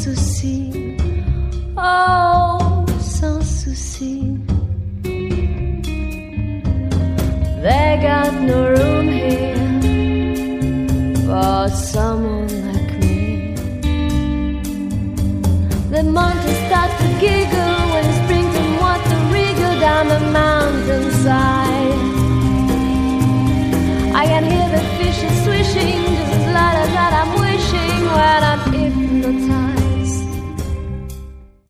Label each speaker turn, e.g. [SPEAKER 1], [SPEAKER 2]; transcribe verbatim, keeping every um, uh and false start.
[SPEAKER 1] souci, oh, sans souci. They got no room here for someone like me. The monkeys start to giggle when springtime water wriggle down the mountainside. I can hear the fishes swishing just as loud as that I'm wishing when I'm hypnotized.